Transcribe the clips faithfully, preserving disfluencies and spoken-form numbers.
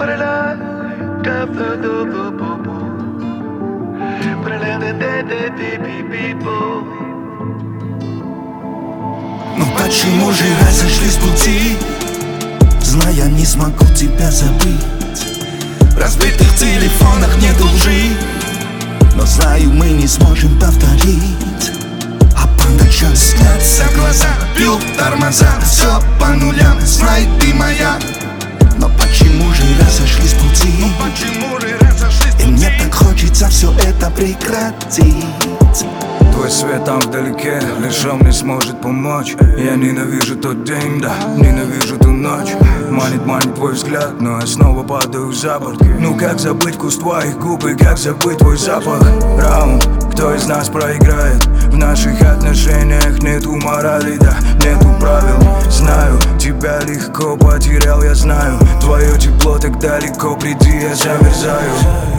Ну почему же разошлись пути, зная, не смогу тебя забыть? В разбитых телефонах нету лжи, но знаю, мы не сможем повторить. А по ночам снятся глаза, бьют тормоза, все по нулям, знай, ты моя. Но почему же разошлись пути? Ну почему же разошлись пути? И мне так хочется все это прекратить. Твой свет там вдалеке, лишь он мне сможет помочь. Я ненавижу тот день, да, ненавижу ту ночь. Манит, манит твой взгляд, но я снова падаю за борт. Ну как забыть вкус твоих губ и как забыть твой запах? Раунд, кто из нас проиграет? В наших отношениях нету морали, да, нету правил. Знаю, тебя легко потерял, я знаю. Твое тепло так далеко, приди, я замерзаю.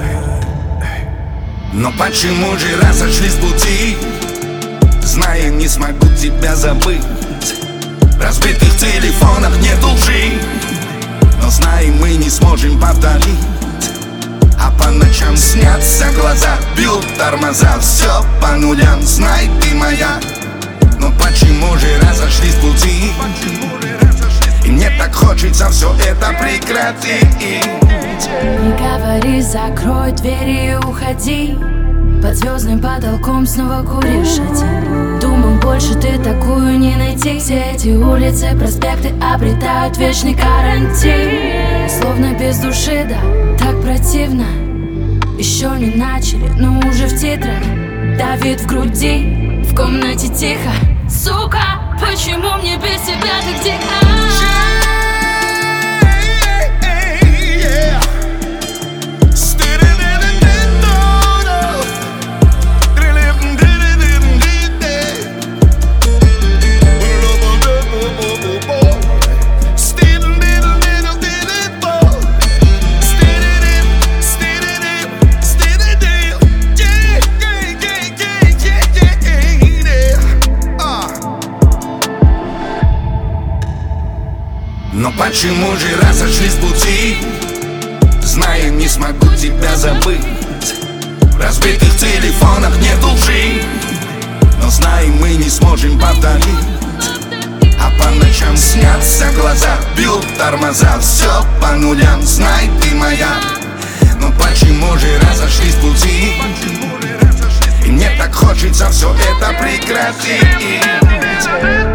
Но почему же разошлись пути, зная, не смогу тебя забыть? В разбитых телефонах нету лжи, но знаем, мы не сможем повторить. А по ночам снятся глаза, бьют тормоза, все по нулям, знай, ты моя. Но почему же разошлись пути? И мне так хочется все это прекратить. Не говори, закрой двери и уходи. Под звездным потолком снова куришь один. Думаю, больше ты такую не найти. Все эти улицы, проспекты обретают вечный карантин. Словно без души, да, так противно. Еще не начали, но уже в титрах. Давит в груди, в комнате тихо. Сука, почему мне без тебя так дико? Но почему же разошлись пути, зная, не смогу тебя забыть? В разбитых телефонах нету лжи, но знаем, мы не сможем повторить. А по ночам снятся глаза, бьют тормоза, все по нулям, знай, ты моя. Но почему же разошлись пути? И мне так хочется все это прекратить.